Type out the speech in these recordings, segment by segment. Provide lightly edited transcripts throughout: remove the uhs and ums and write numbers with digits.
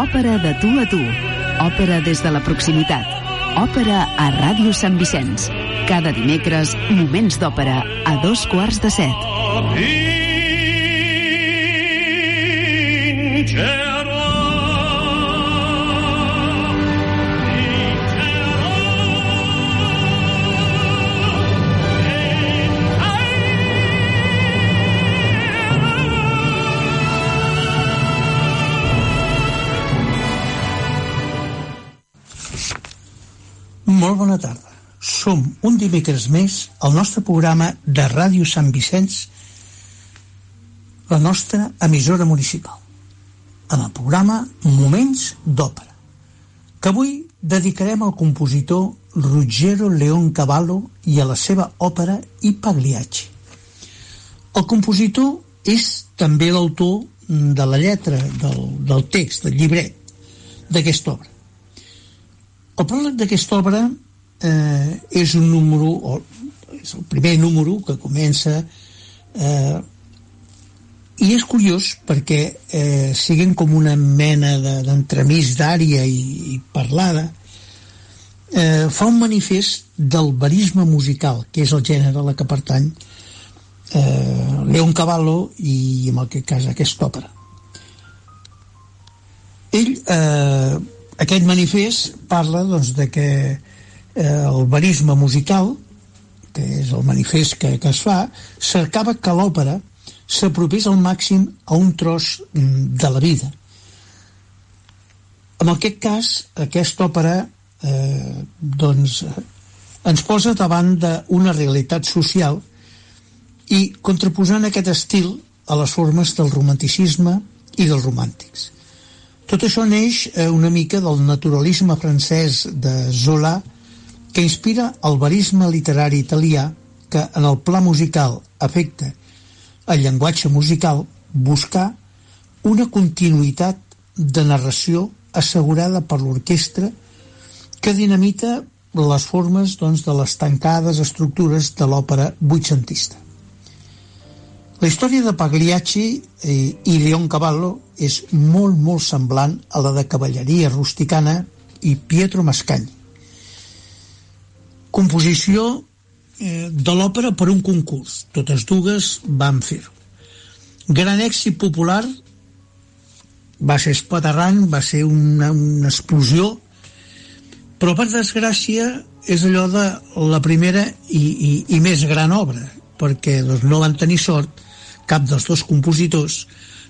Òpera de tu a tu. Òpera des de la proximitat. Òpera a Ràdio Sant Vicenç. Cada dimecres, moments d'òpera a 7:15. Molt bona tarda. Som un dimecres més al nostre programa de Ràdio Sant Vicenç, la nostra emissora municipal, en el programa Moments d'Òpera, que avui dedicarem al compositor Ruggero Leoncavallo i a la seva òpera I Pagliacci. El compositor és també l'autor de la lletra, del text, del llibret d'aquesta obra. El pròleg d'aquesta obra és un número, és el primer número que comença, i és curiós perquè siguin com una mena d'entremig d'ària i parlada, fa un manifest del verisme musical, que és el gènere a la que pertany Leoncavallo i en aquest cas aquesta òpera. Ell aquest manifest parla doncs, de que el verisme musical, que és el manifest que es fa, cercava que l'òpera s'apropés al màxim a un tros de la vida. En aquest cas, aquesta òpera doncs, ens posa davant d'una realitat social i contraposant aquest estil a les formes del romanticisme i dels romàntics. Tot això neix una mica del naturalisme francès de Zola, que inspira el verisme literari italià que, en el pla musical, afecta el llenguatge musical, buscar una continuïtat de narració assegurada per l'orquestra que dinamita les formes doncs, de les tancades estructures de l'òpera vuitcentista. La història de Pagliacci i Leoncavallo és molt, molt semblant a la de Cavalleria Rusticana i Pietro Mascagni. Composició de l'òpera per un concurs. Totes dues van fer-ho. Gran èxit popular, va ser espaterrant, va ser una explosió, però per desgràcia és allò de la primera i més gran obra, perquè doncs, no van tenir sort cap dels dos compositors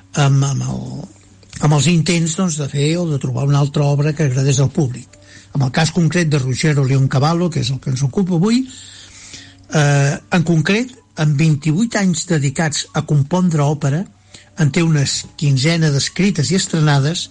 amb els intents doncs, de fer o de trobar una altra obra que agradés al públic. En el cas concret de Ruggero Leoncavallo, que és el que ens ocupa avui, en concret, amb 28 anys dedicats a compondre òpera, en té unes 15 d'escrites i estrenades,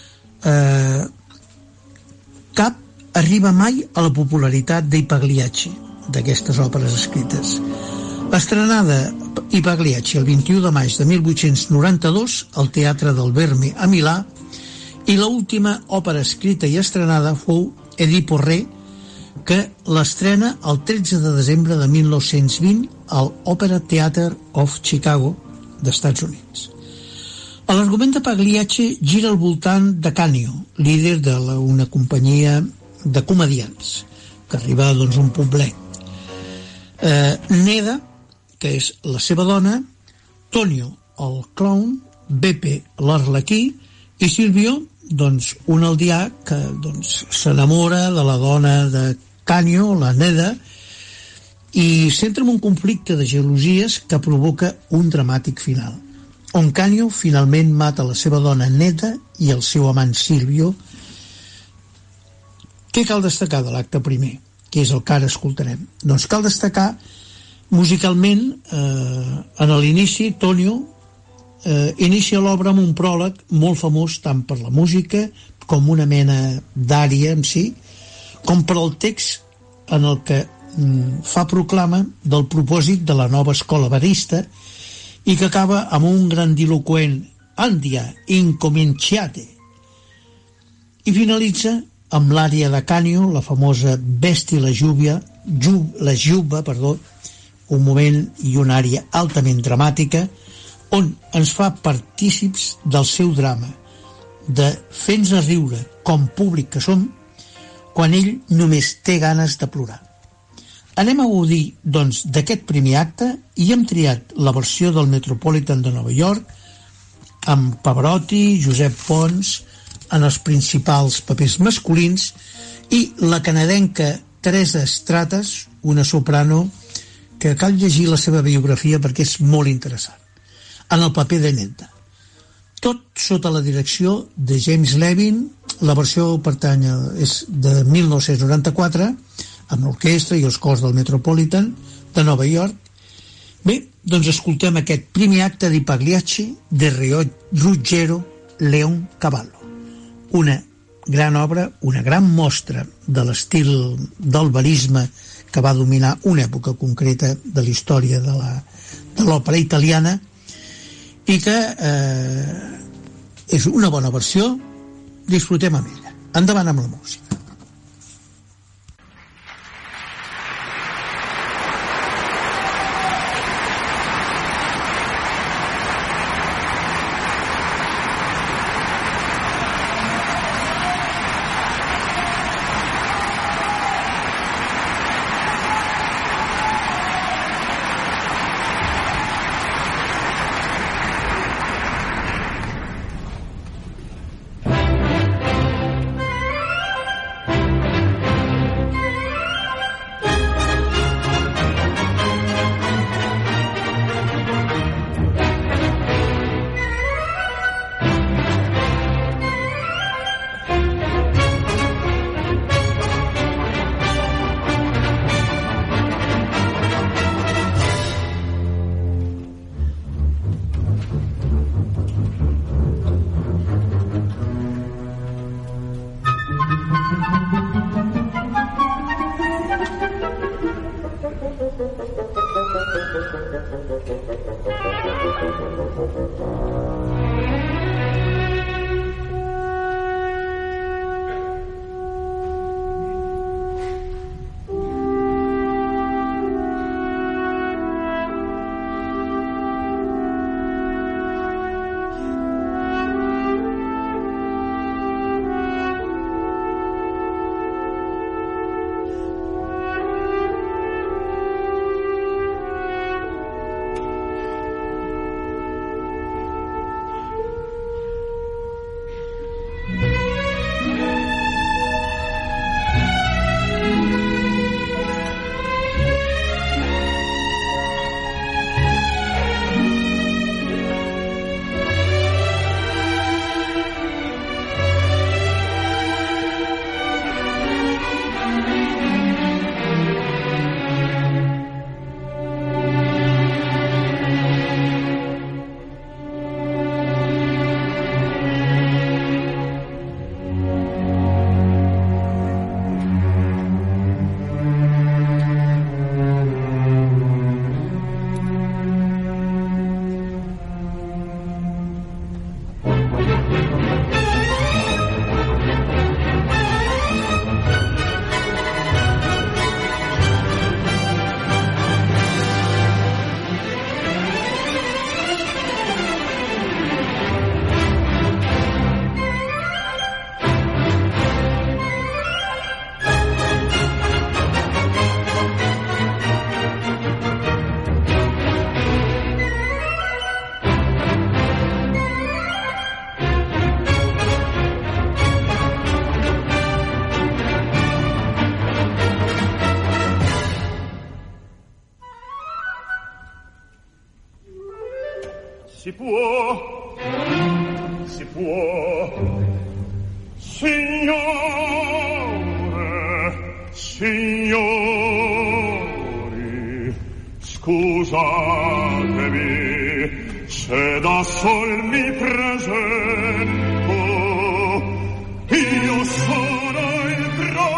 cap arriba mai a la popularitat d'I Pagliacci, d'aquestes òperes escrites. Estrenada I Pagliacci el 21 de maig de 1892 al Teatre del Verme a Milà, i l'última òpera escrita i estrenada fou Edipo Re, que l'estrena el 13 de desembre de 1920 al Opera Theatre of Chicago d'Estats Units. L'argument de Pagliacci gira al voltant de Canio, líder d'una companyia de comediants, que arriba doncs, un poblet. Neda, que és la seva dona, Tonio, el clown, Beppe, l'arlequí, i Silvio, doncs, un aldià que doncs, s'enamora de la dona de Canio, la Neda, i s'entra en un conflicte de gelosies que provoca un dramàtic final, on Canio finalment mata la seva dona Neda i el seu amant Silvio. Què cal destacar de l'acte primer, que és el que ara escoltarem? Doncs cal destacar musicalment, en l'inici, Tonio inicia l'obra amb un pròleg molt famós tant per la música com una mena d'ària en si, com per al text en el que fa proclama del propòsit de la nova escola verista i que acaba amb un grandiloquent "Andia, incominciate", i finalitza amb l'ària de Canio, la famosa "Vesti la giubba", un moment i una ària altament dramàtica on ens fa partícips del seu drama, de fer-nos riure com públic que som quan ell només té ganes de plorar. Anem a gaudir, doncs, d'aquest primer acte i hem triat la versió del Metropolitan de Nova York amb Pavarotti, Josep Pons en els principals papers masculins i la canadenca Teresa Stratas, una soprano que cal llegir la seva biografia perquè és molt interessant, en el paper de Netta. Tot sota la direcció de James Levin. La versió és de 1994, amb l'orquestra i els cors del Metropolitan de Nova York. Bé, doncs escoltem aquest primer acte di Pagliacci de Ruggero Leoncavallo. Una gran obra, una gran mostra de l'estil del verisme que va dominar una època concreta de la història de l'òpera italiana i que és una bona versió. Disfrutem amb ella. Endavant amb la música. Si può, signore, signori, scusatemi se da sol mi presento, io sono il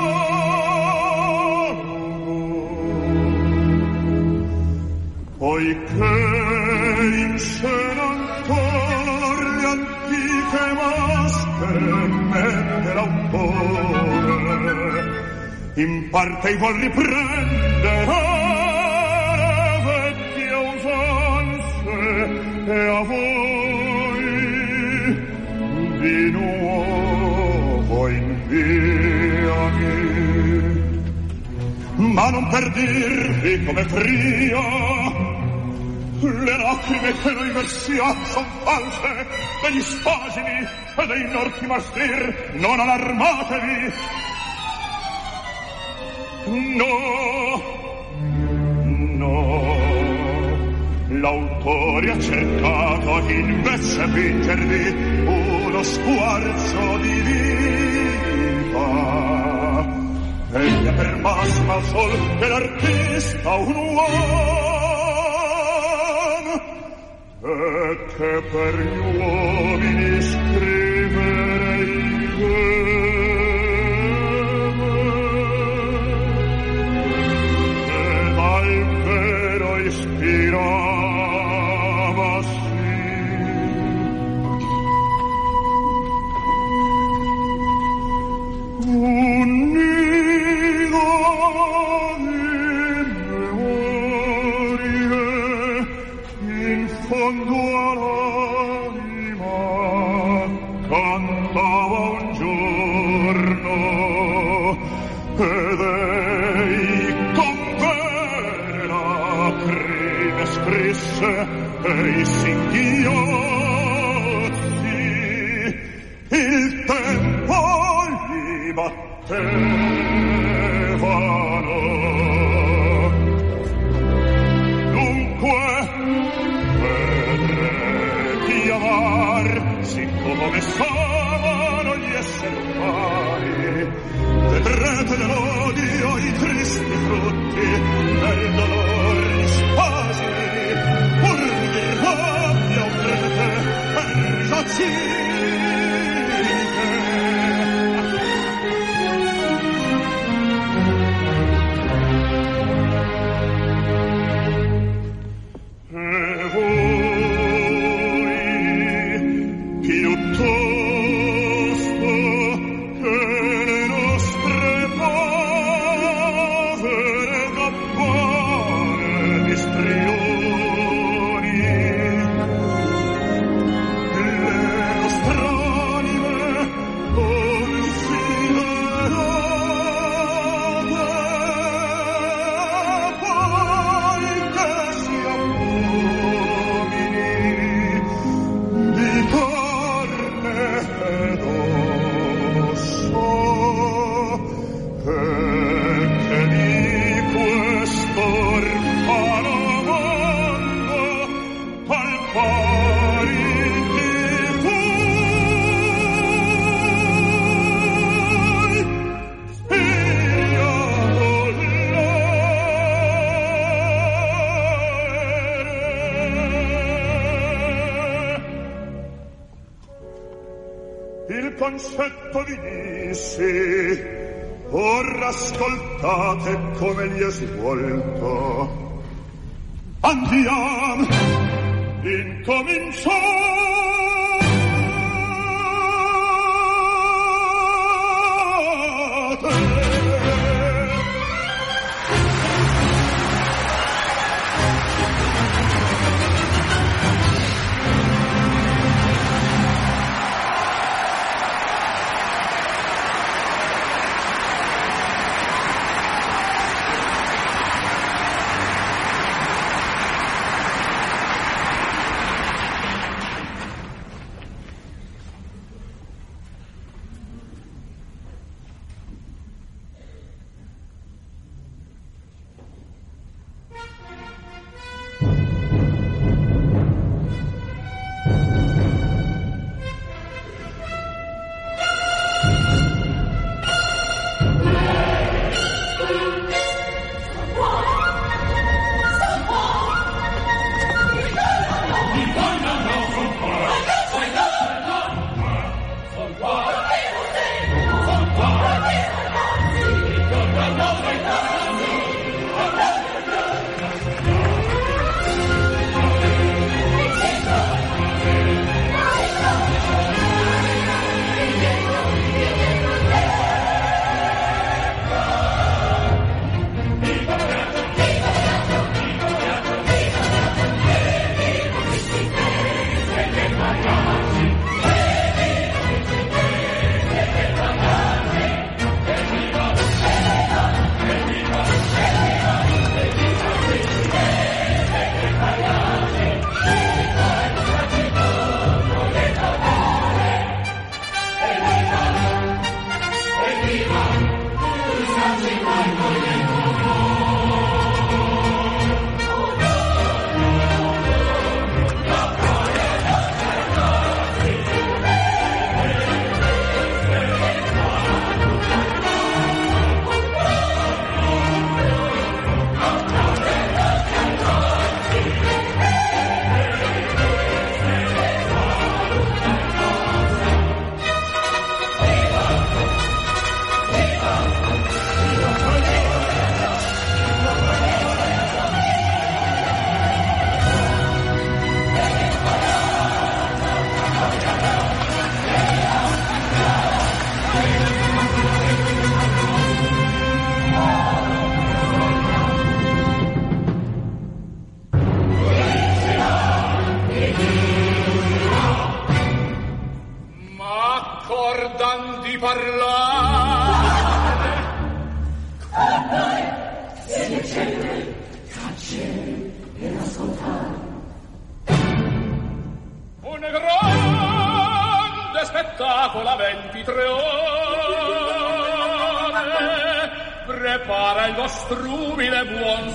drogo, poiché in scena ancora le antiche maschere mette l'autore, in parte vuol riprendere vecchie usanze e a voi di nuovo Ma non per dirvi come fria, le lacrime che noi versiamo son false, degli spasimi e dei norti mastir, non allarmatevi. No, l'autore ha cercato invece vincervi uno squarcio di vita. Egli per massima al sol che l'artista un uomo e che per gli uomini scriverei e dal vero ispiravasi. E i singhiozzi il tempo li battevano. Dunque vedrete amar siccome sono gli esseri umani, vedrete nell'odio i tristi frutti del dolore gli spasimi. Concetto vi dissi, ora ascoltate come gli è svolto. Andiamo, incominciamo. parlare. Si accende, tace ed ascoltare. Un grande spettacolo a 23 ore prepara il vostro umile buon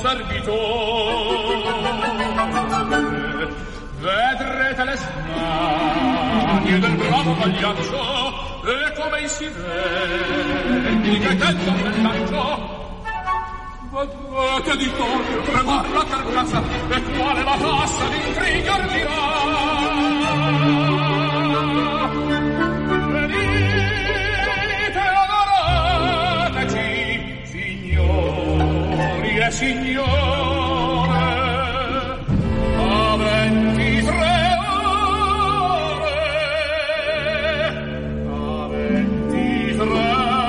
servitore. Vedrete le smanie del bravo pagliaccio e come i sireni che tendono nel lancio. Vedrete di torno tremar la carcassa e quale la tassa di intrigar dirà. Venite adorateci, signori e signore, a 23 ore, a 23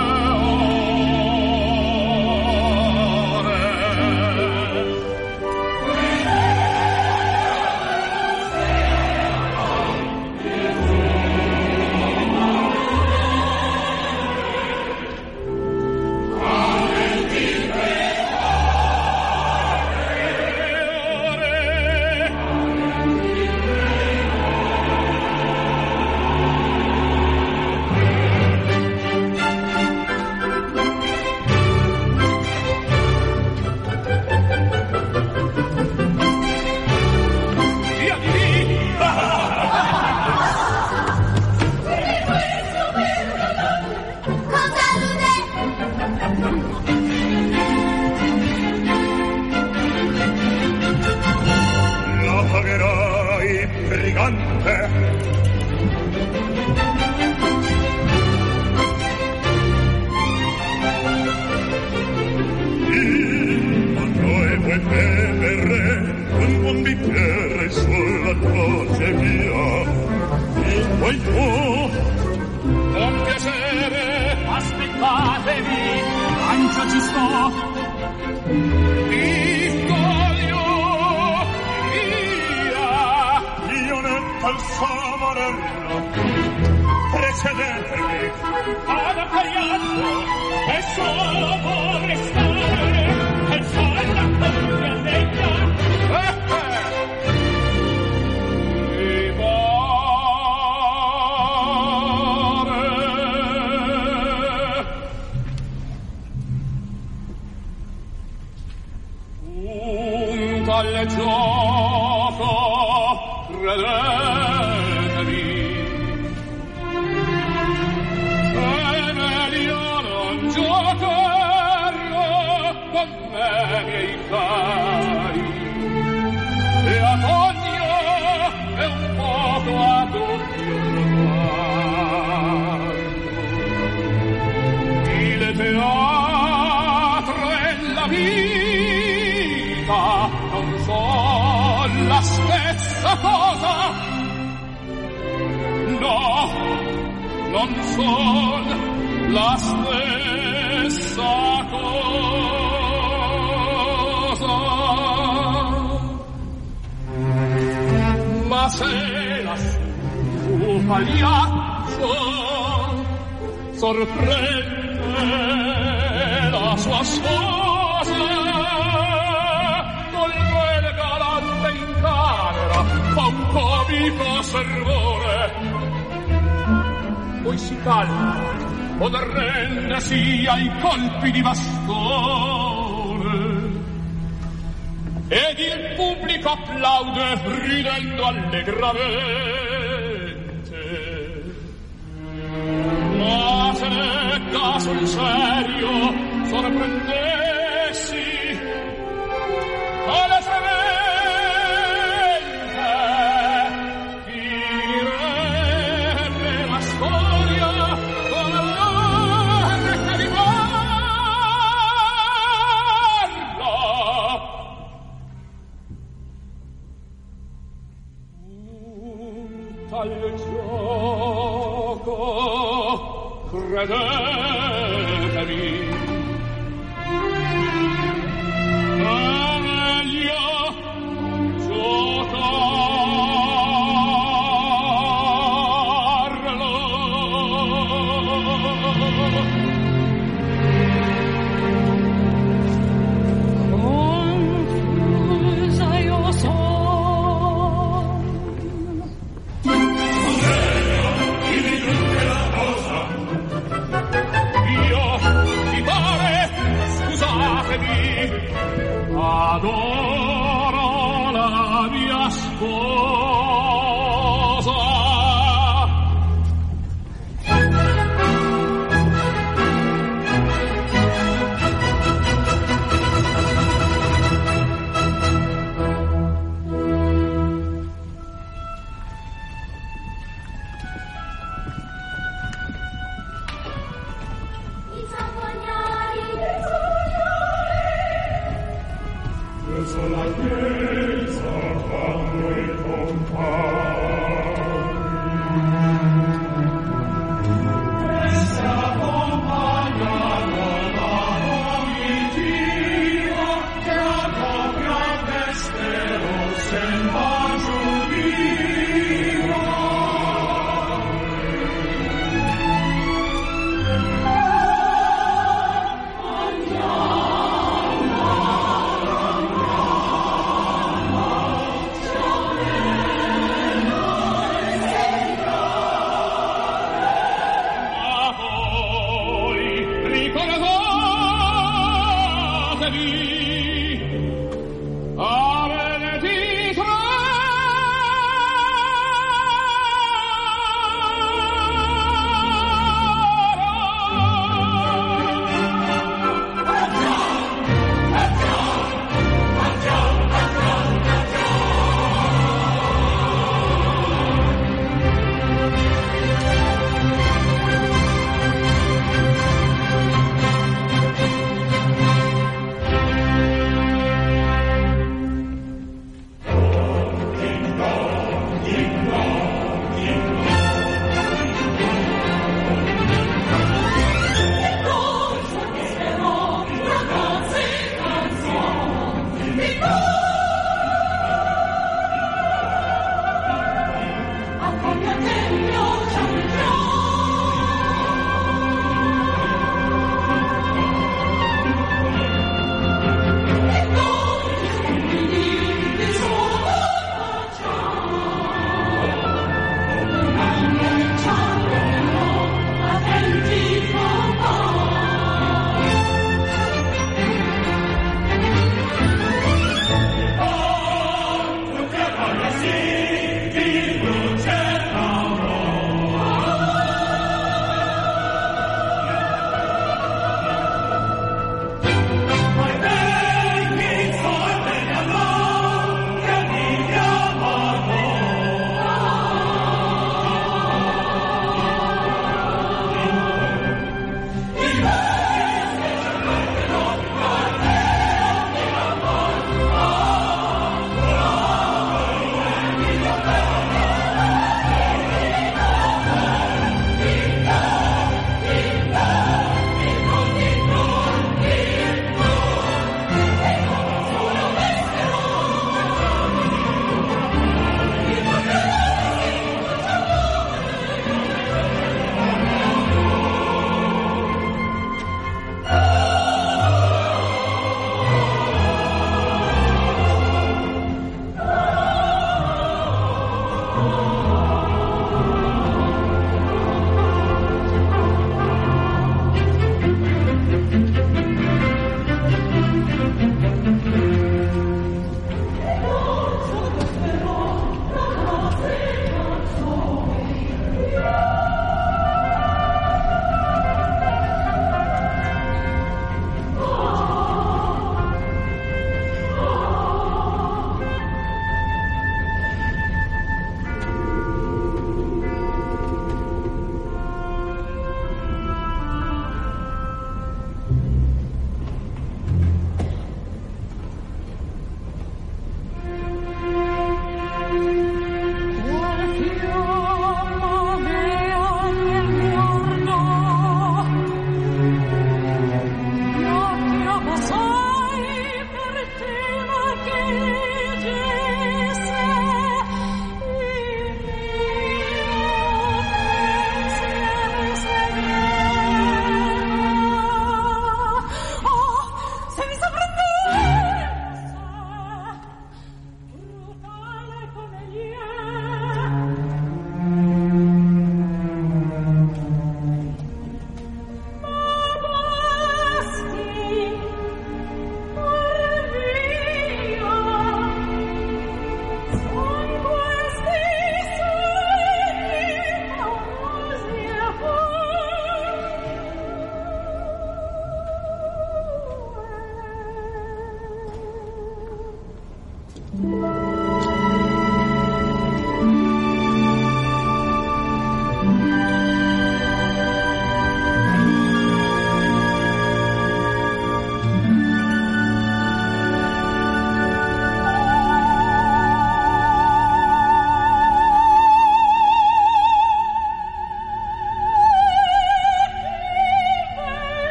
sorprende la sua sposa con quel galante in camera fa un comico servore, poi si calma od arrendesi ai colpi di bastone ed il pubblico applaude ridendo allegramente. Ma se necca sul serio sorprendessi alle semente finirebbe la storia con l'arte di parla. Un tale gioco credetemi è meglio giocarlo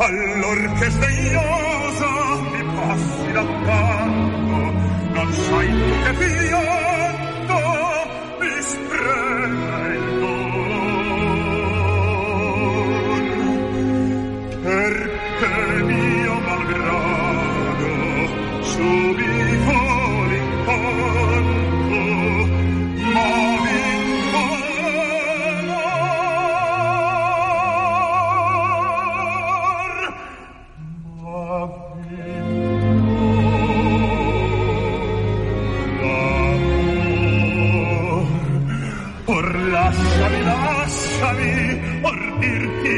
allor che sdegnosa mi passi d'accanto, non sai tu che pianto mi spreme il dolor, perché mio malgrado subito l'incanto ma lasciami, or dirti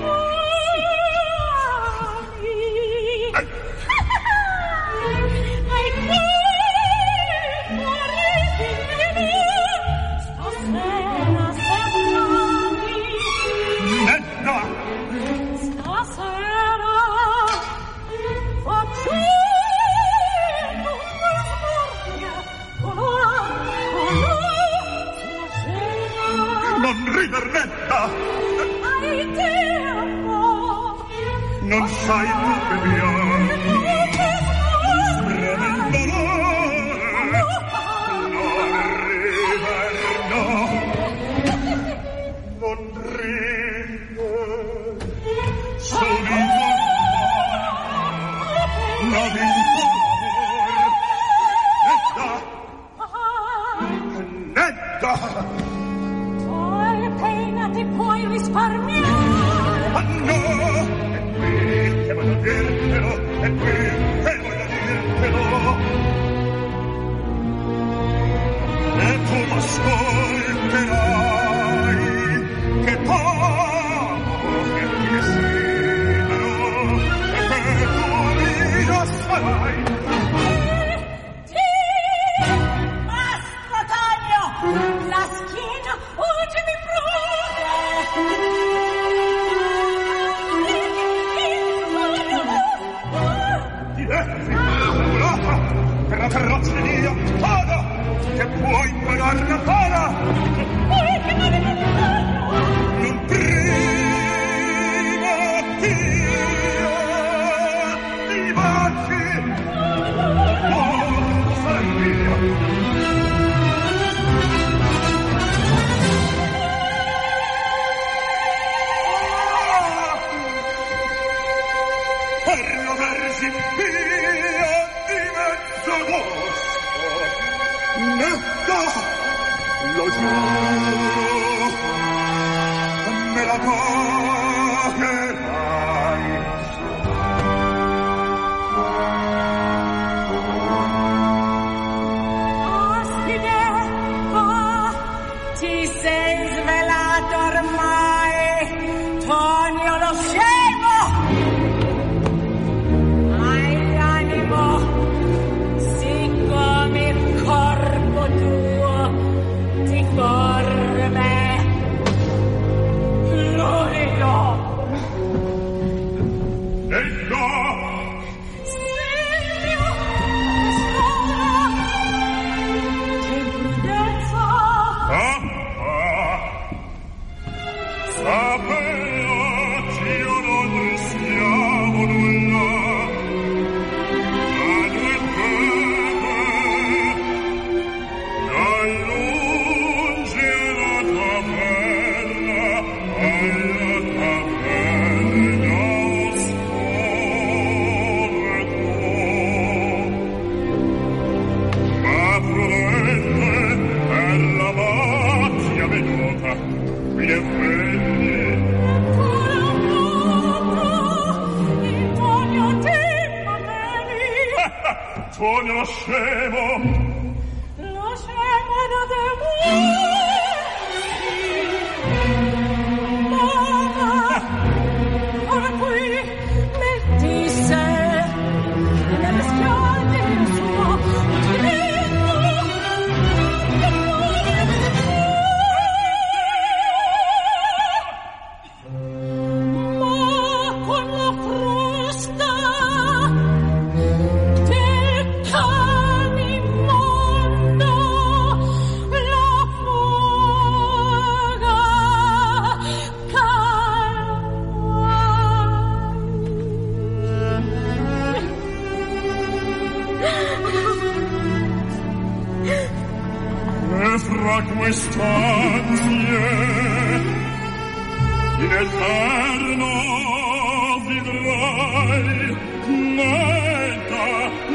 non sai tu che mi ami, spreme il dolore, non riverno, non ride, subito non impor, netta, quale pena ti puoi risparmiare? No! Che voglio dirtelo, è qui che voglio dirtelo. E tu m'ascolterai, che t'amo, che ti desidero, e che tu mia sarai. Basta, taglio! La schiena, oggi mi prude! Per la carrozza mia, vada, che puoi pagar la pala. Poi che non è non prima Dio ti baci. Oh, sarai mia. Per la Vergine Pia di Mezzogosto, netta, lo giuro, me la pagherai. Ospite, oh, ti sei svelato ormai, Tonio lo scemo! Hai l'animo, siccome il corpo tuo ti corre, l'unico. Ecco! Silvio, c'è prudenza. Sapevo io non rischiavo nulla, ma nel cuore, dal lungi alla taverna oscuro. Ma prudente è la macchia venuta, qui è freddi. Tonio lo scemo! Lo scemo da te mamma, ora qui mettisse nelle spiagge il suo utilizzo, ma con la frusta del cane immondo, la da quest'ansie in eterno vivrai neta,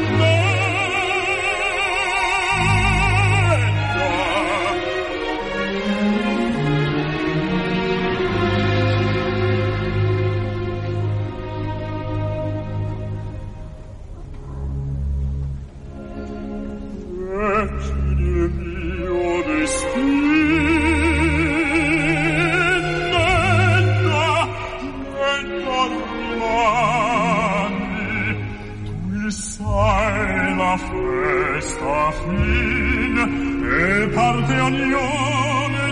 festa fin e parte ognone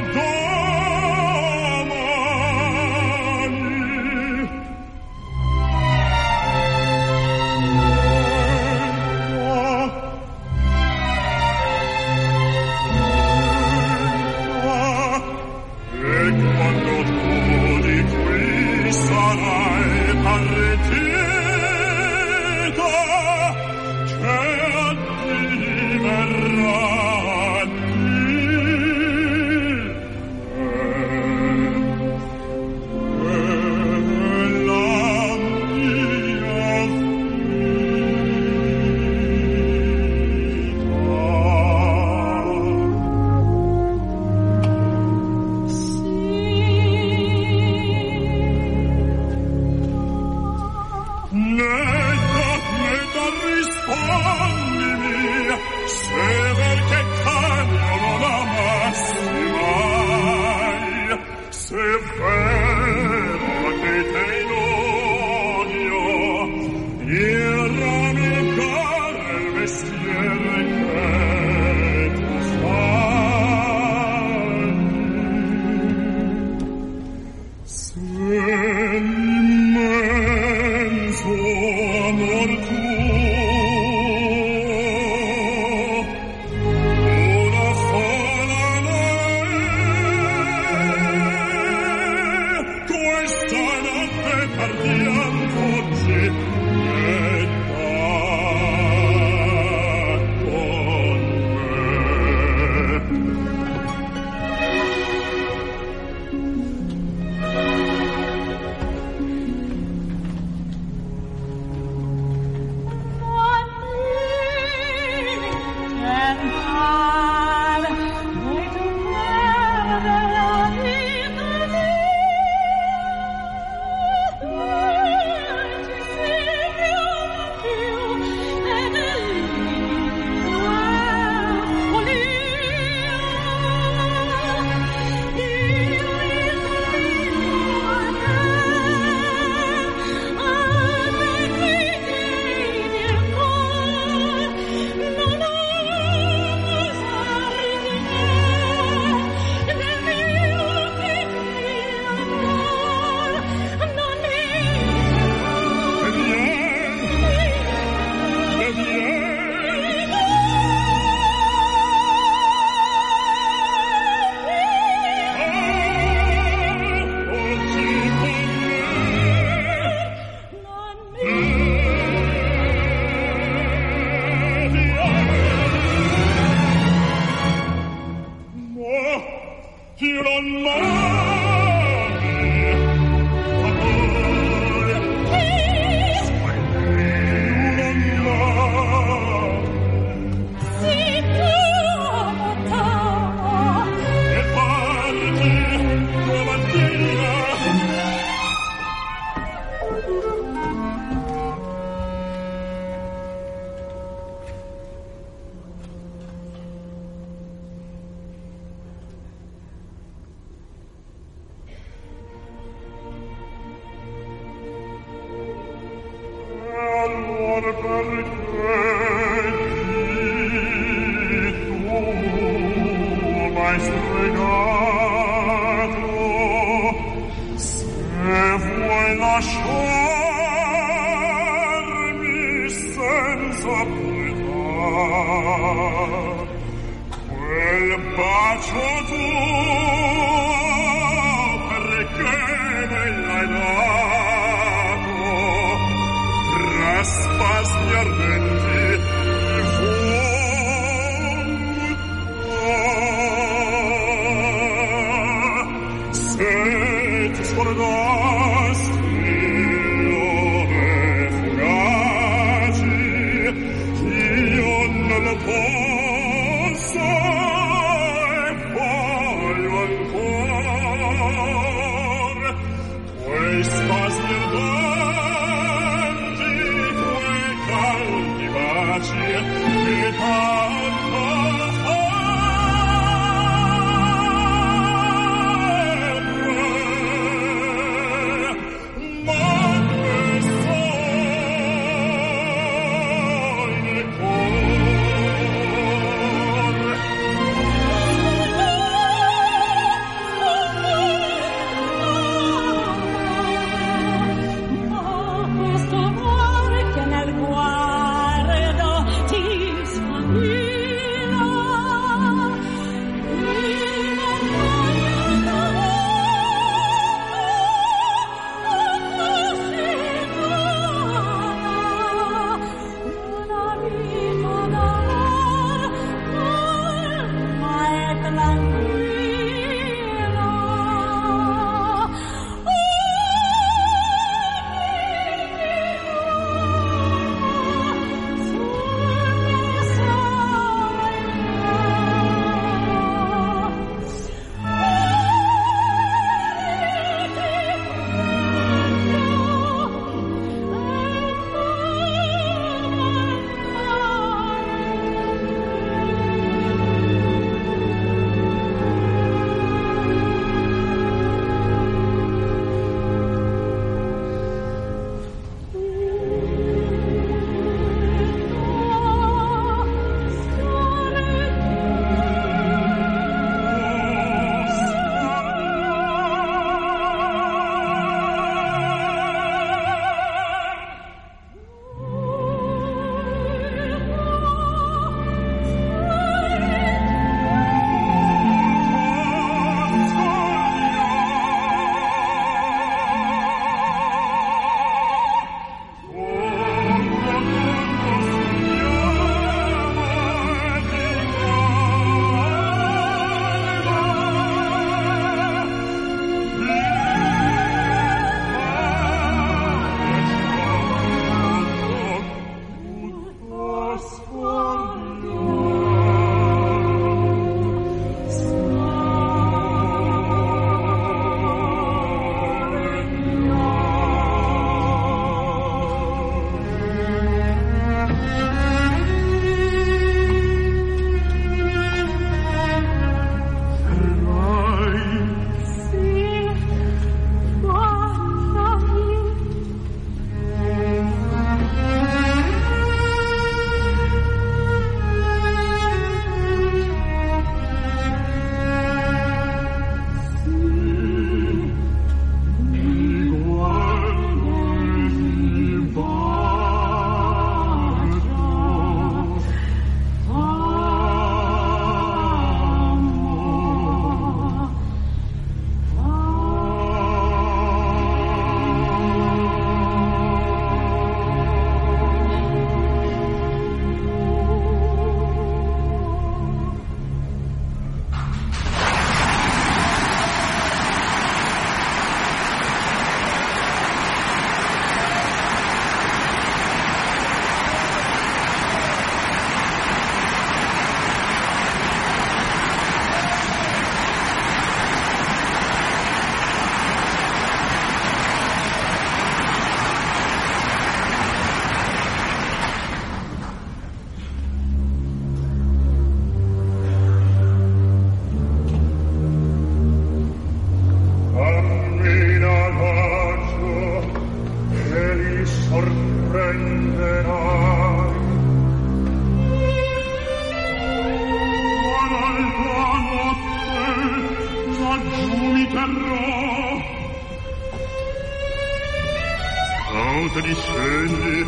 domani. E quando tu di qui sarai partita, ardenti,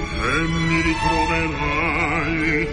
e mi ritroverai.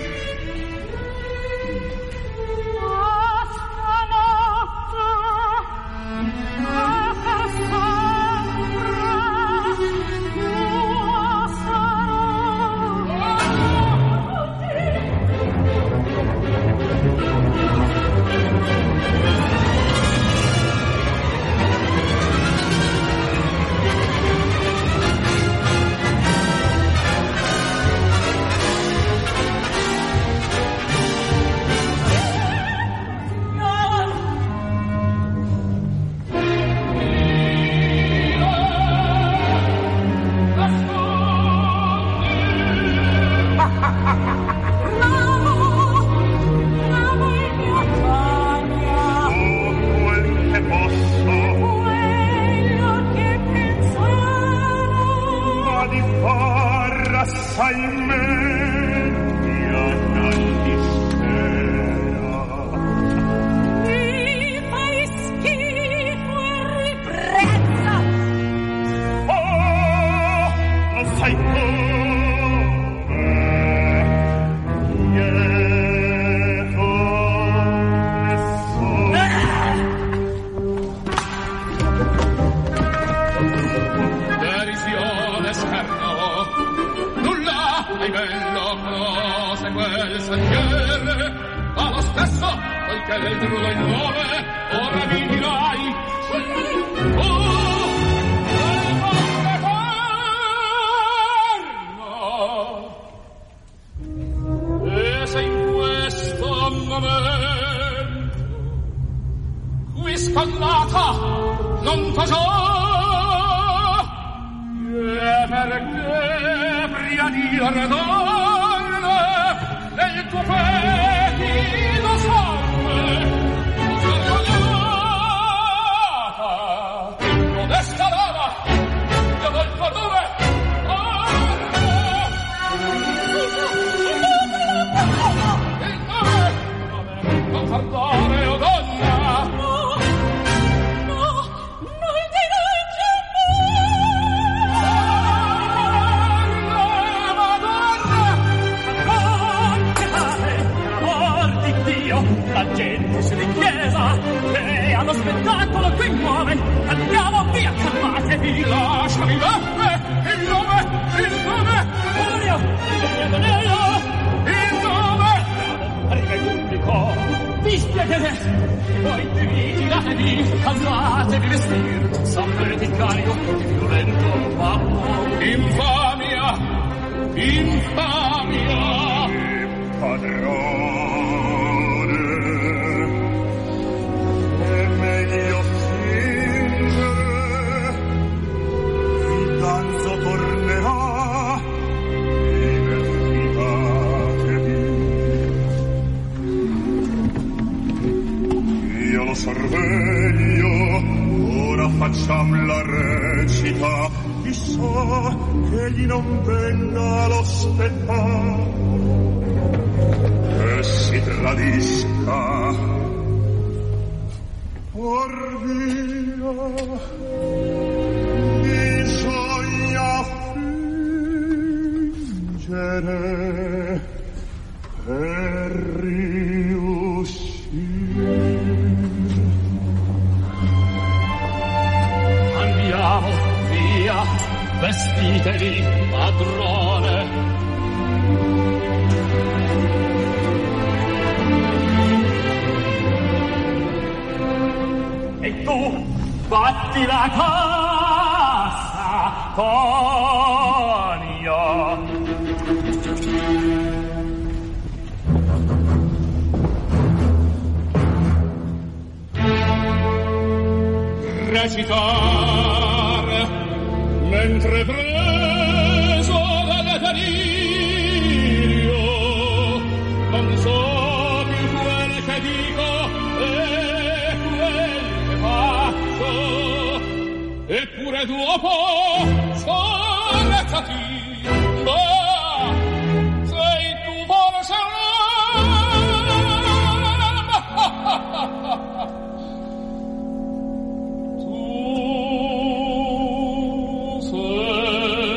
Tu sei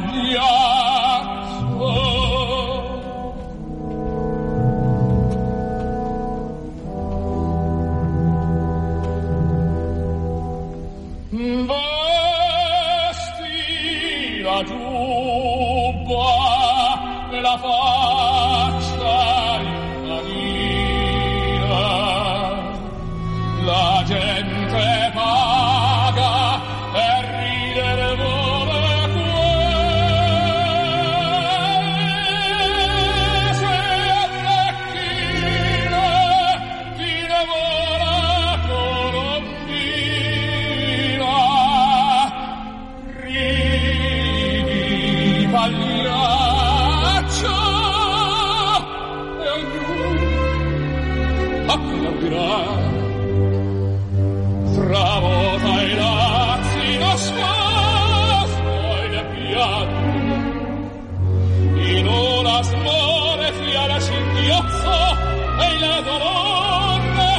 Vesti la giubba e la faccia rimanina, la gente paga per ridere vuole queste orecchine ti ne vola colombina, ridi pagliaccio e ognuno applaudirà. Tramota i lazzi nascosto e pianto in una smore fiala singhiozzo e il dolore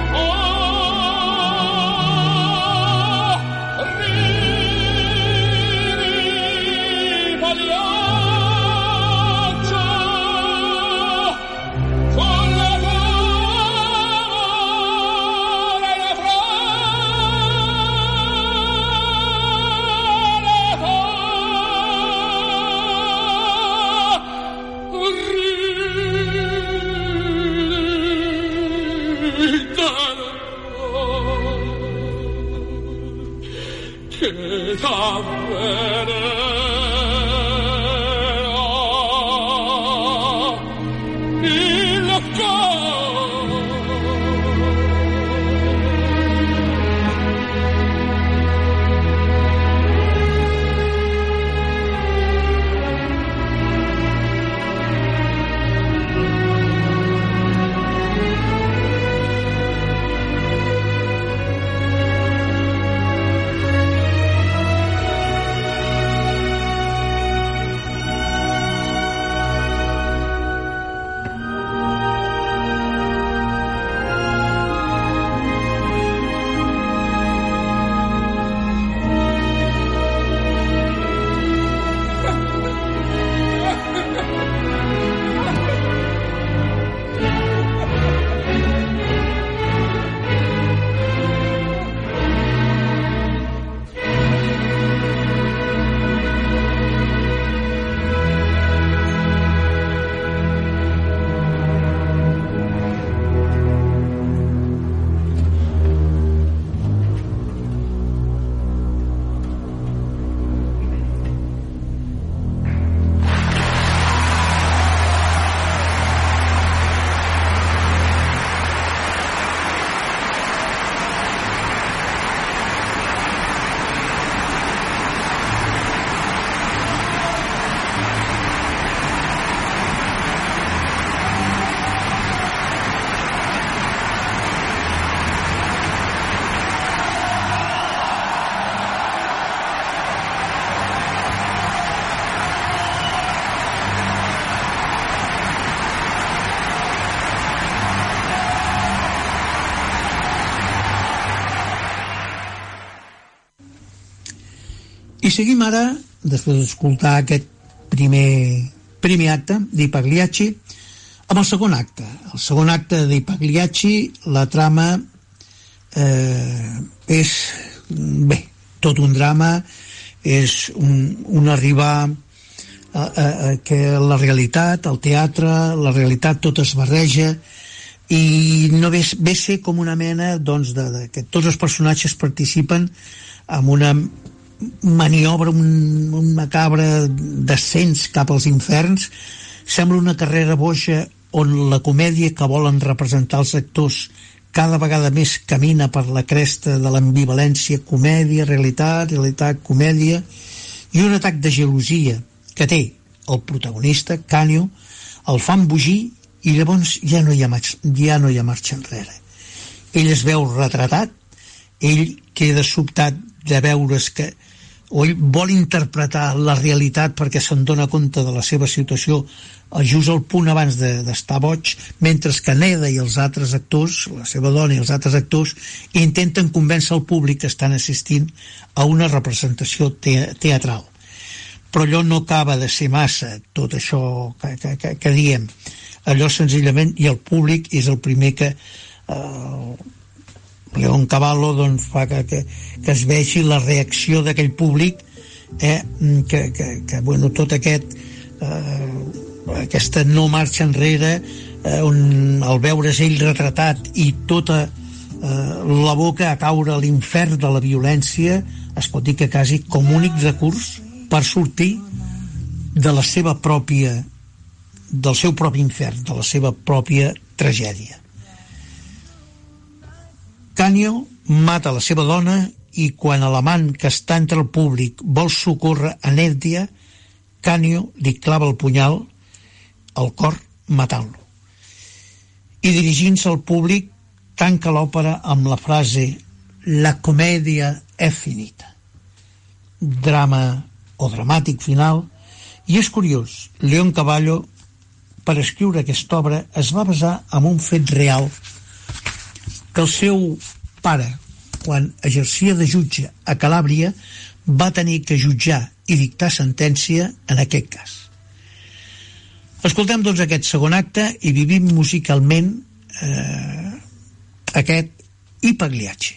ridi pagliaccio con la che t'avvelerò il cuore. I seguim ara, després d'escoltar aquest primer acte d'I Pagliacci, amb el segon acte. El segon acte d'I Pagliacci, la trama és, bé, tot un drama, és un arribar que la realitat, el teatre, la realitat tot es barreja, i no ve a ser com una mena, doncs, que tots els personatges participen en una maniobra, un macabre descens cap als inferns. Sembla una carrera boja on la comèdia que volen representar els actors cada vegada més camina per la cresta de l'ambivalència, comèdia, realitat, realitat, comèdia, i un atac de gelosia que té el protagonista, Canio, el fan embogir, i llavors ja no hi ha marxa enrere. Ell es veu retratat, ell queda sobtat de veure's que o ell vol interpretar la realitat perquè se'n dona compte de la seva situació just al punt abans d'estar boig, mentre que Neda i els altres actors, la seva dona i els altres actors, intenten convèncer el públic que estan assistint a una representació teatral. però allò no acaba de ser massa, tot això que diem. Allò senzillament, i el públic és el primer que León Cavallo doncs, fa que es vegi la reacció d'aquell públic, que bueno, tot aquesta no marxa enrere, on el veure's ell retratat i tota la boca a caure a l'infern de la violència, es pot dir que quasi com únic recurs per sortir de la seva pròpia, del seu propi infern, de la seva pròpia tragèdia. Canio mata la seva dona i quan l'amant que està entre el públic vol socórrer a Nèrdia, Canio li clava el punyal al cor matant-lo. I dirigint-se al públic tanca l'òpera amb la frase «La comèdia è finita». Drama o dramàtic final. I és curiós, León Cavallo, per escriure aquesta obra, es va basar en un fet real que el seu pare, quan exercia de jutge a Calàbria, va tenir que jutjar i dictar sentència en aquest cas. Escoltem doncs aquest segon acte i vivim musicalment aquest I Pagliacci.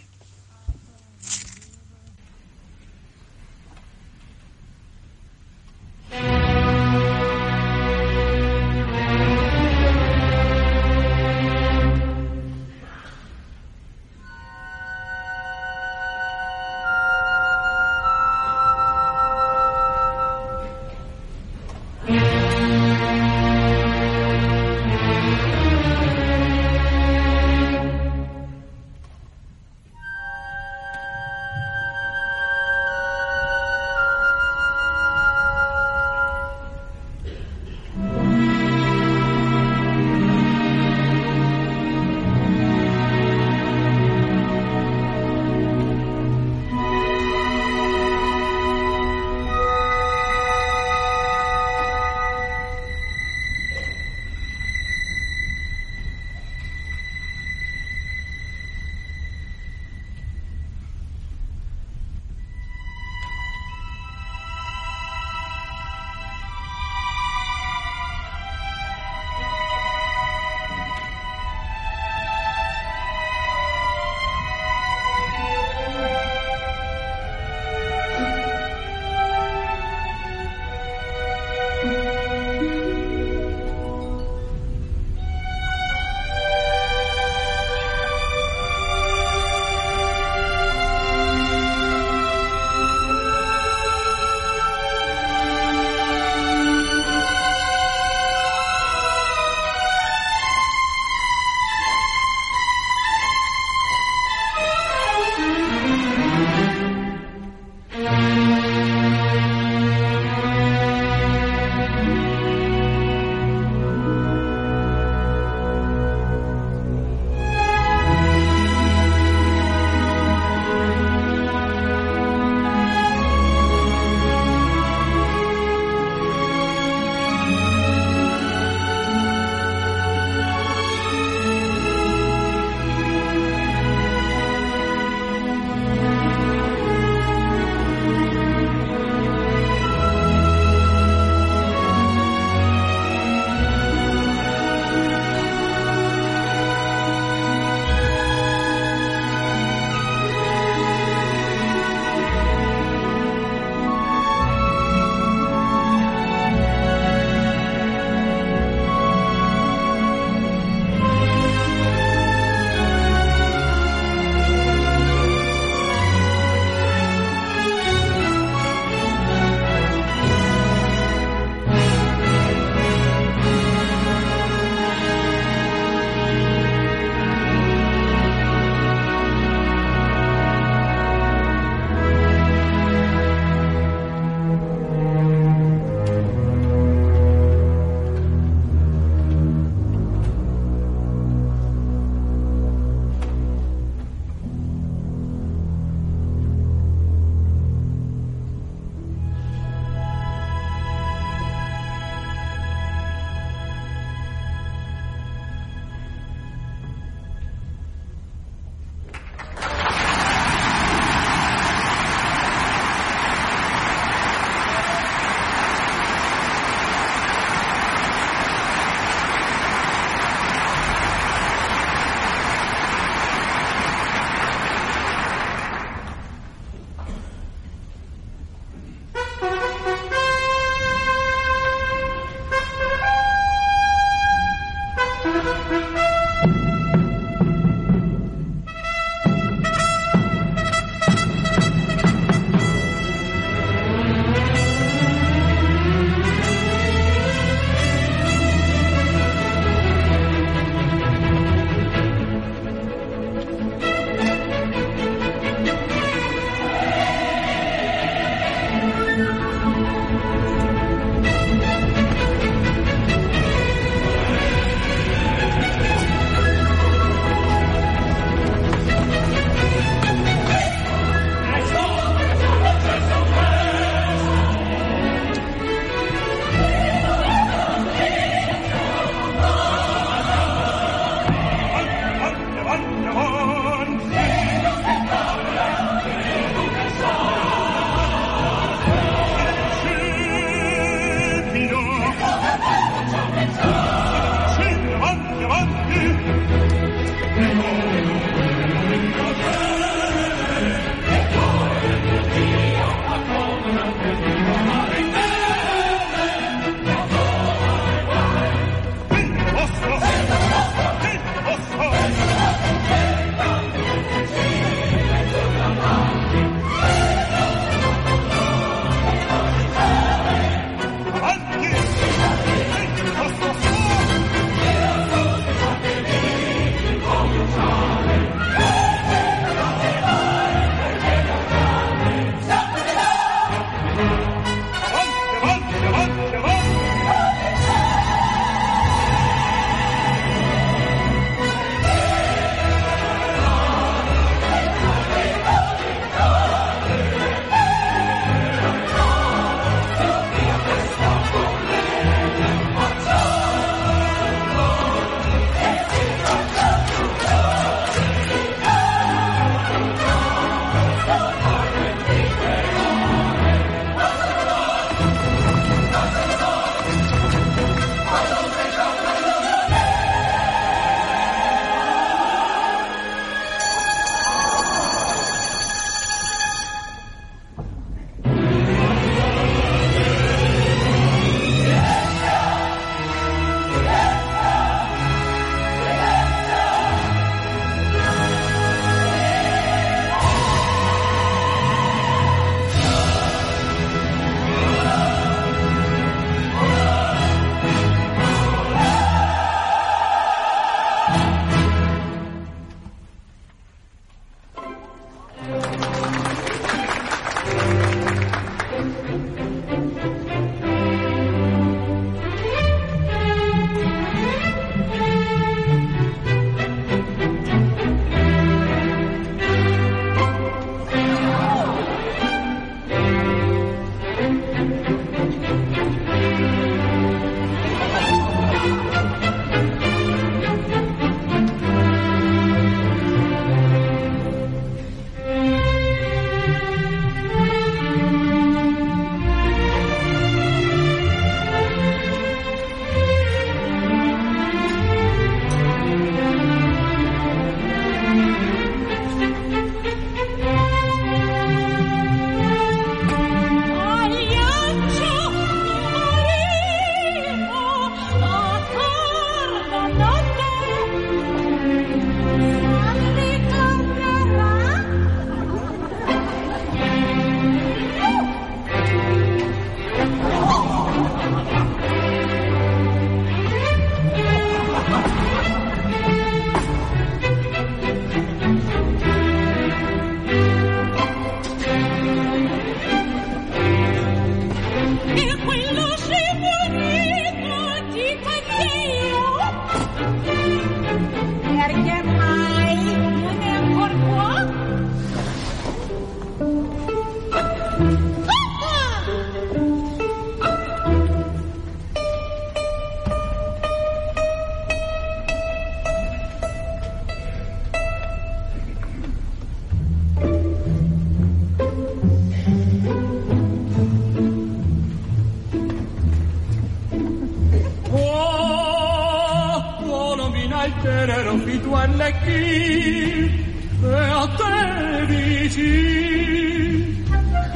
Terero fitu Arlecchì e a te vicino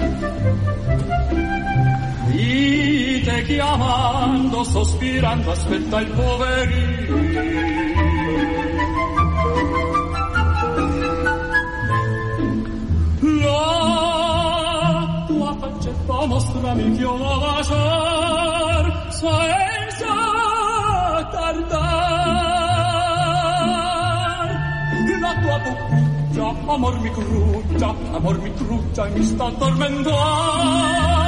te chiamando, sospirando, aspetta il poverino. La tua faccetta mostrami che io la baciar senza tardar. La tua boccuccia, amor mi cruccia e mi sta addormentando.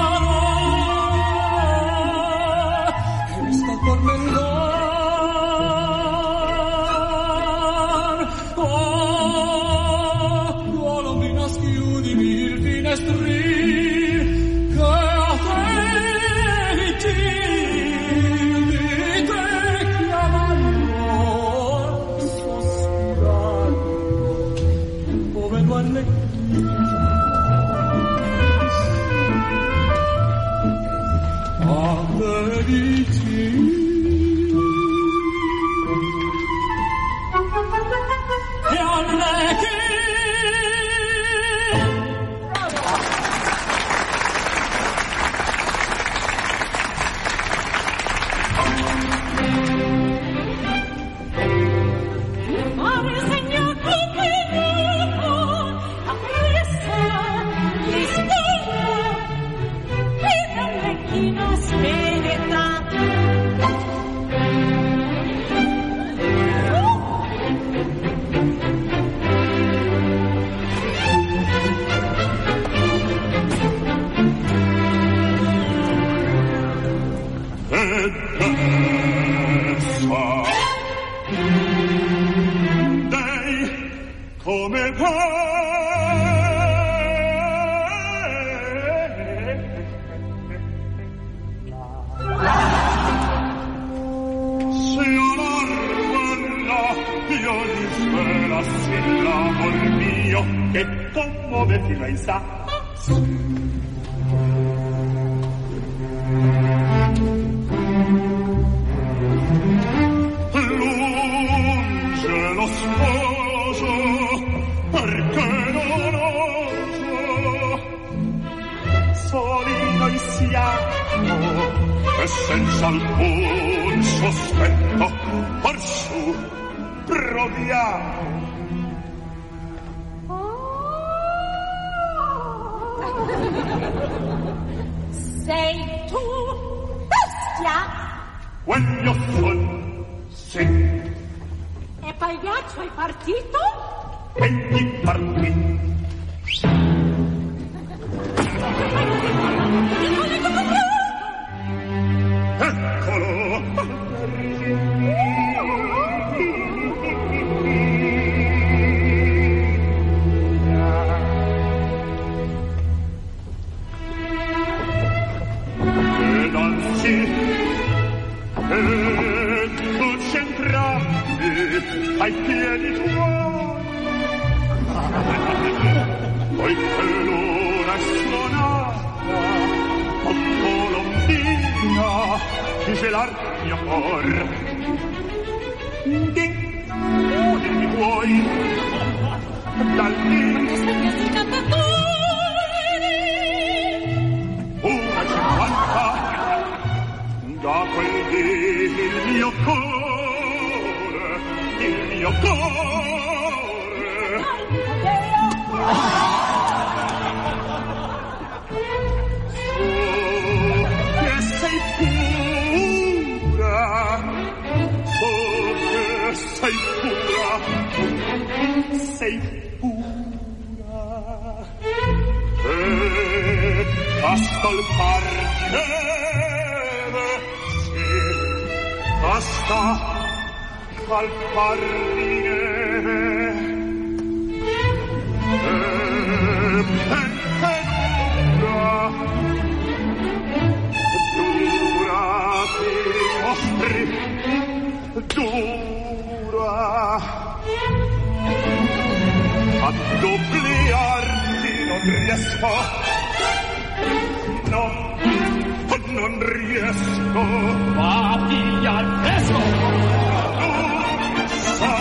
Tormentar, oh, colombina schiudimi il finestrino che a te vicini te chiamano sospirando, come tu Arlecchino a te vicini. Sei tu, bestia? Quello son, sì. E pagliaccio hai partito? Egli partì. Eccolo! Ai piedi tuoi, poiché l'ora è suonata, o colombina, gelar mio cor. Dimmi vuoi, dal lì, una 50, da quel dì il mio cuore, il mio cuore. Che sei pura, che sei pura, sei pura. E basta il pargere, sì, basta al par di neve dura ti mostri dura a dobliarti non riesco no non riesco a pigliar fresco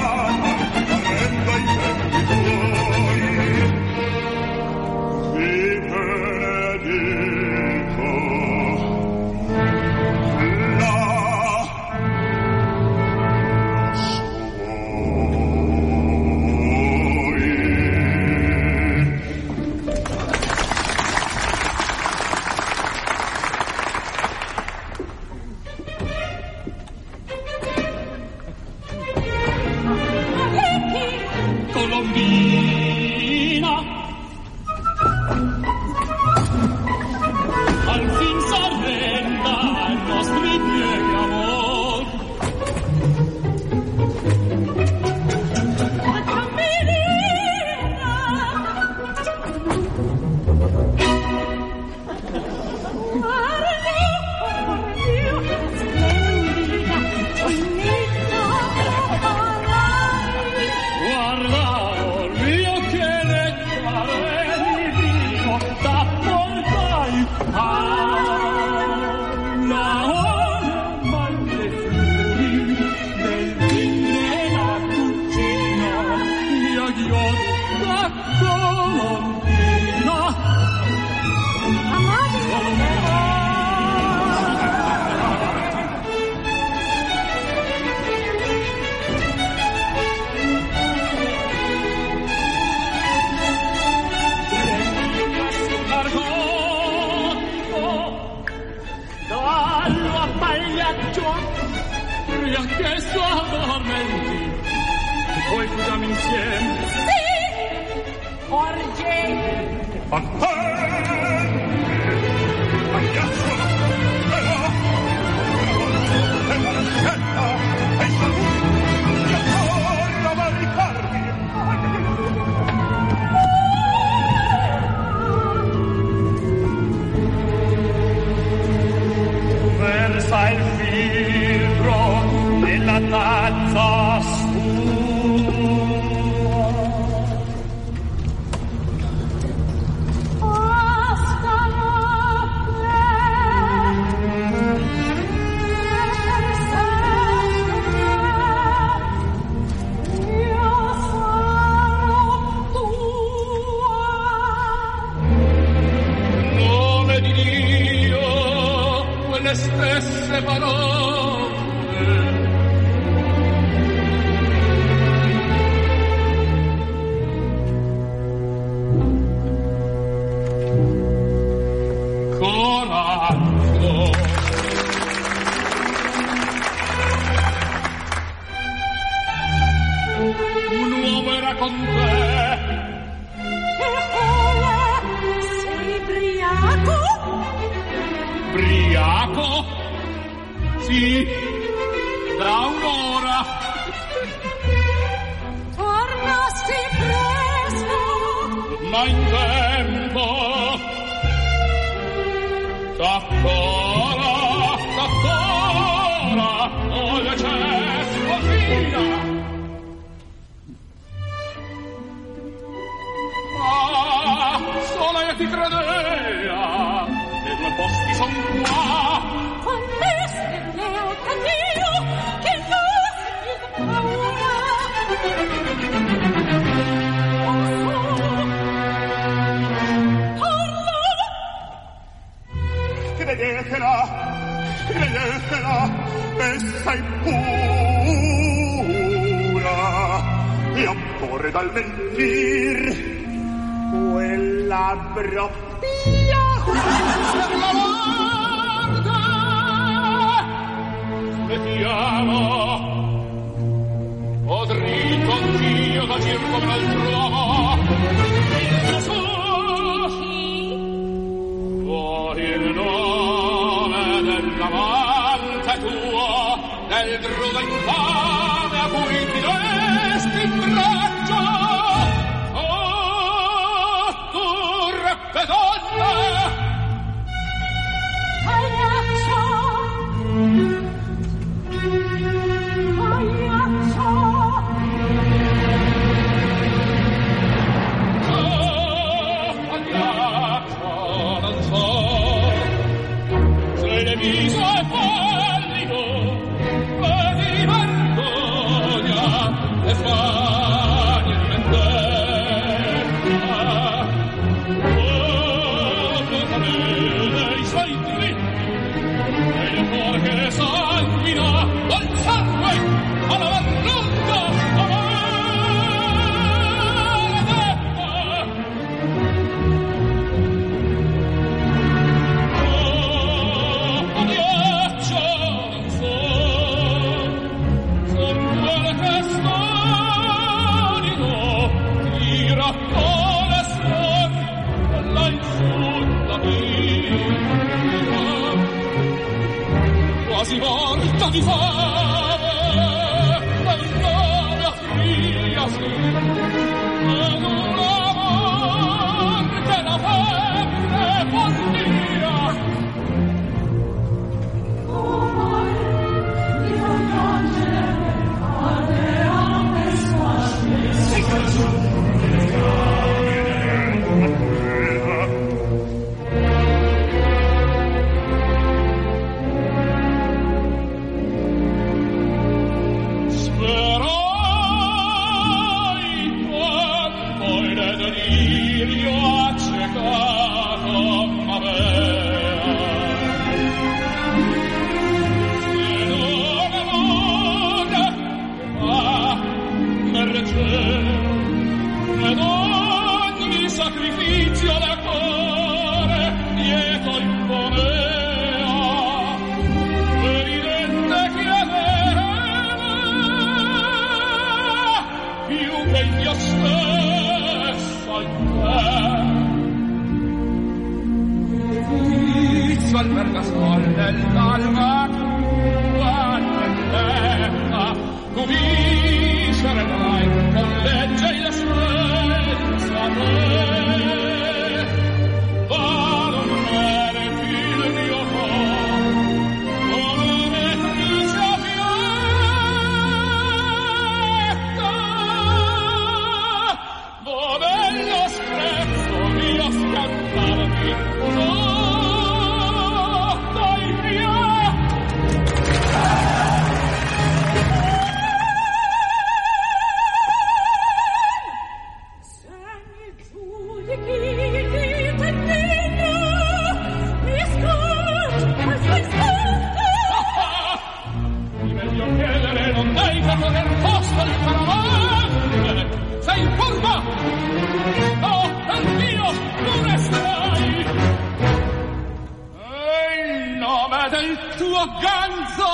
romanzo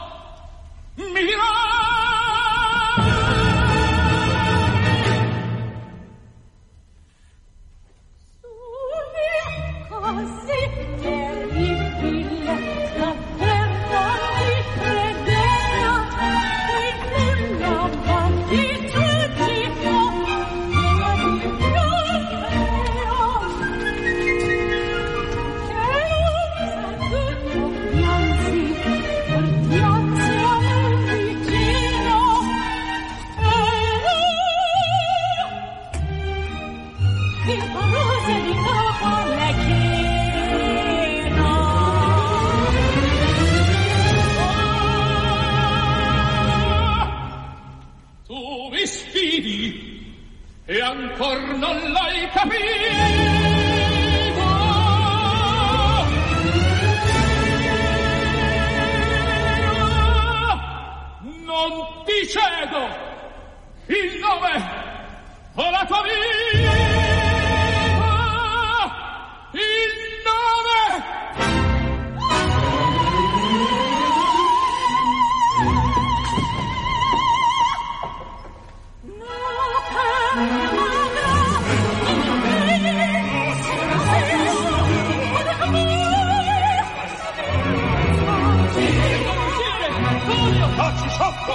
mira così terribile davvero ti credeva e nulla ma ti giudico era di più vero che usa tutto piansi portiamoci a un vicino e il parose di capo le chiedo tu mi sfidi e ancor non l'hai capito non ti cedo il nome o la tua vita il nome Facci sotto!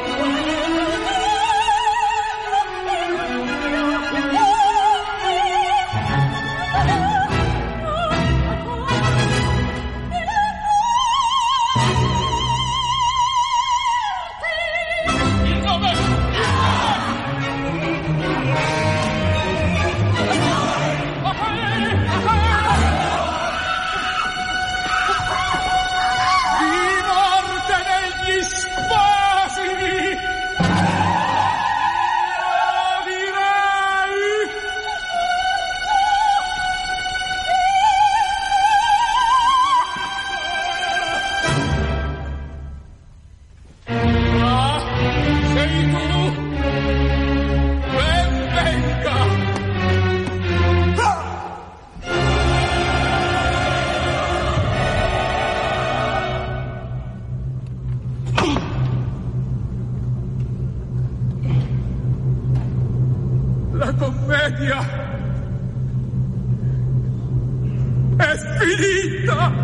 La commedia è finita!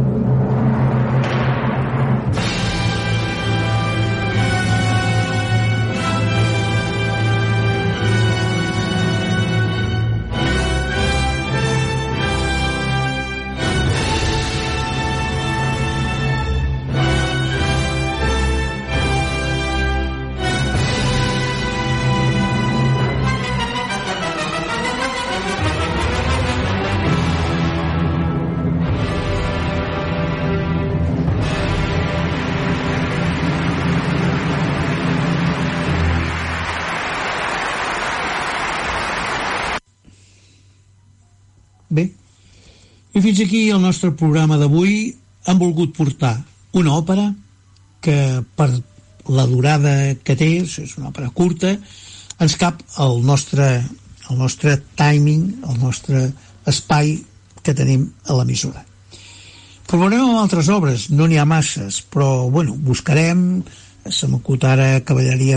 Bé, i fins aquí el nostre programa d'avui. Hem volgut portar una òpera que per la durada que té, és una òpera curta, ens cap el nostre timing, el nostre espai que tenim a l'emissora. Provarem amb altres obres, no n'hi ha masses, però bueno, buscarem. Se m'acut ara Cavalleria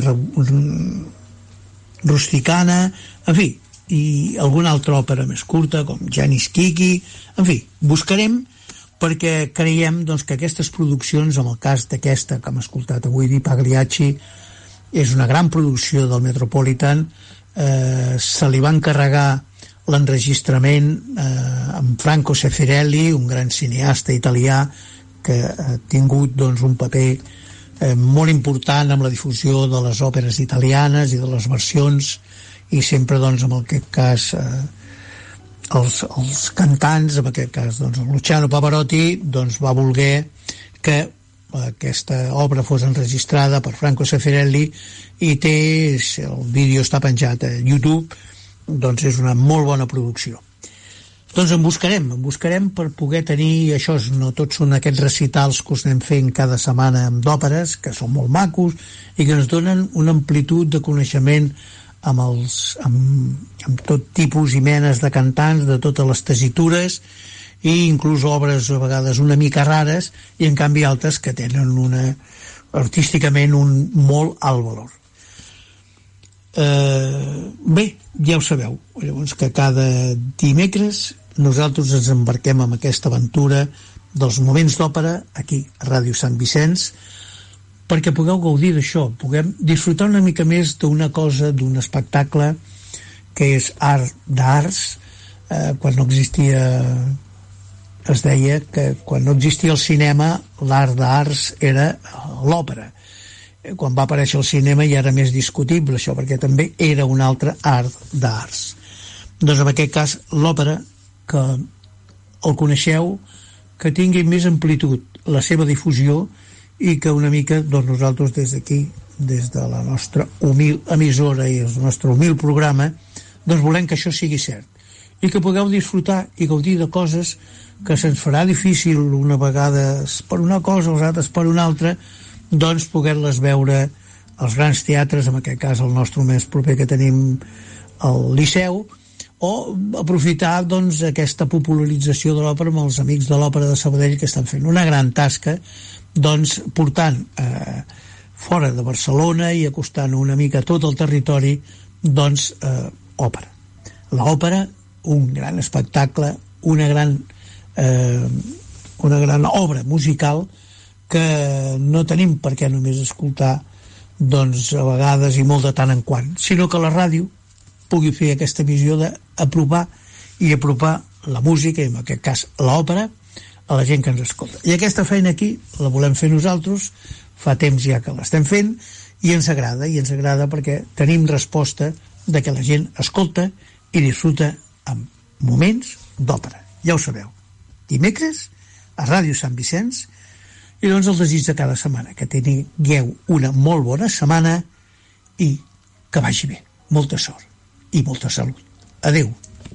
Rusticana, en fi, i alguna altra òpera més curta com Janis Kiki, en fi, buscarem, perquè creiem doncs, que aquestes produccions, en el cas d'aquesta que hem escoltat avui, Di Pagliacci, és una gran producció del Metropolitan. Se li va encarregar l'enregistrament amb Franco Sefirelli, un gran cineasta italià que ha tingut doncs, un paper molt important amb la difusió de les òperes italianes i de les versions, i sempre doncs, en aquest cas els cantants, en aquest cas doncs, el Luciano Pavarotti doncs, va voler que aquesta obra fos enregistrada per Franco Sefirelli, i el vídeo està penjat a YouTube. Doncs és una molt bona producció. Doncs en buscarem per poder tenir això. No tots són aquests recitals que us anem fent cada setmana d'òperes, que són molt macos i que ens donen una amplitud de coneixement amb tot tipus i menes de cantants, de totes les tessitures, i inclús obres a vegades una mica rares, i en canvi altres que tenen artísticament un molt alt valor. Bé, ja ho sabeu, llavors, que cada dimecres nosaltres ens embarquem en aquesta aventura dels moments d'òpera aquí a Ràdio Sant Vicenç, perquè pugueu gaudir d'això, puguem disfrutar una mica més d'una cosa, d'un espectacle que és art d'arts. Quan no existia, es deia que quan no existia el cinema, l'art d'arts era l'òpera. Quan va aparèixer el cinema ja era més discutible això, perquè també era un altre art d'arts. Doncs en aquest cas l'òpera, que el coneixeu, que tingui més amplitud la seva difusió, i que una mica doncs nosaltres des d'aquí, des de la nostra humil emissora i el nostre humil programa, doncs volem que això sigui cert, i que pugueu disfrutar i gaudir de coses que se'ns farà difícil una vegada per una cosa, els altres per una altra, doncs poder-les veure als grans teatres, en aquest cas el nostre més proper que tenim al Liceu, o aprofitar doncs aquesta popularització de l'òpera amb els amics de l'Òpera de Sabadell, que estan fent una gran tasca doncs portant fora de Barcelona i acostant una mica tot el territori doncs òpera. L'òpera, un gran espectacle, una gran obra musical que no tenim per què només escoltar doncs a vegades i molt de tant en quant, sinó que la ràdio pugui fer aquesta visió d'apropar la música, i en aquest cas l'òpera, a la gent que ens escolta. I aquesta feina aquí la volem fer nosaltres, fa temps ja que l'estem fent, i ens agrada perquè tenim resposta de que la gent escolta i disfruta amb moments d'òpera. Ja ho sabeu, dimecres a Ràdio Sant Vicenç, i doncs el desig de cada setmana, que tingueu una molt bona setmana i que vagi bé. Molta sort i molta salut. Adeu.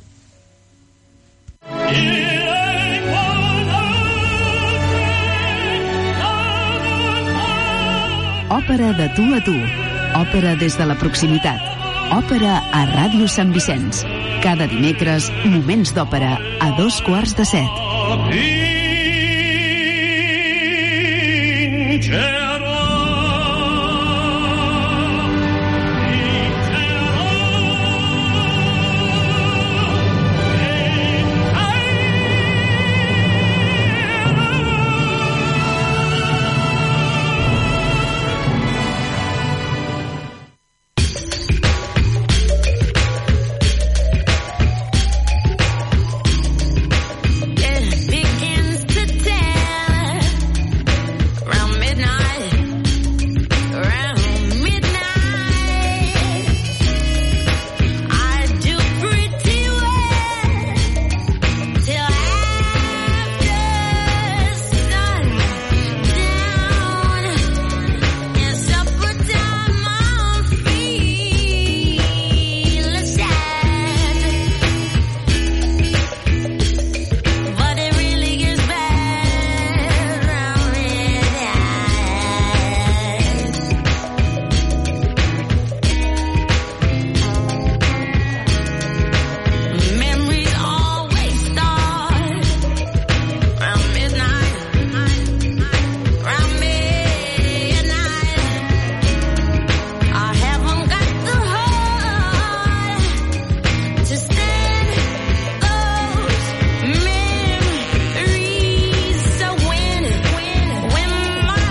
Òpera de tu a tu. Òpera des de la proximitat. Òpera a Ràdio Sant Vicenç. Cada dimecres, moments d'òpera a 7:15.